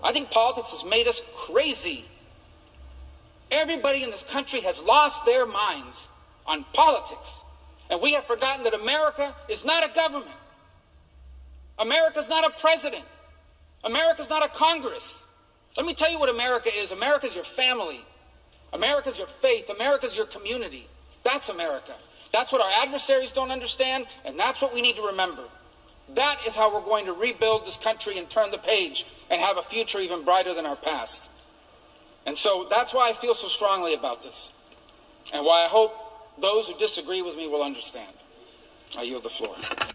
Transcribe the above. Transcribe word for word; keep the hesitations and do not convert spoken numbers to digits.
I think politics has made us crazy. Everybody in this country has lost their minds on politics. And we have forgotten that America is not a government. America is not a president. America is not a Congress. Let me tell you what America is. America is your family. America is your faith. America is your community. That's America. That's what our adversaries don't understand, and that's what we need to remember. That is how we're going to rebuild this country and turn the page and have a future even brighter than our past. And so that's why I feel so strongly about this, and why I hope those who disagree with me will understand. I yield the floor.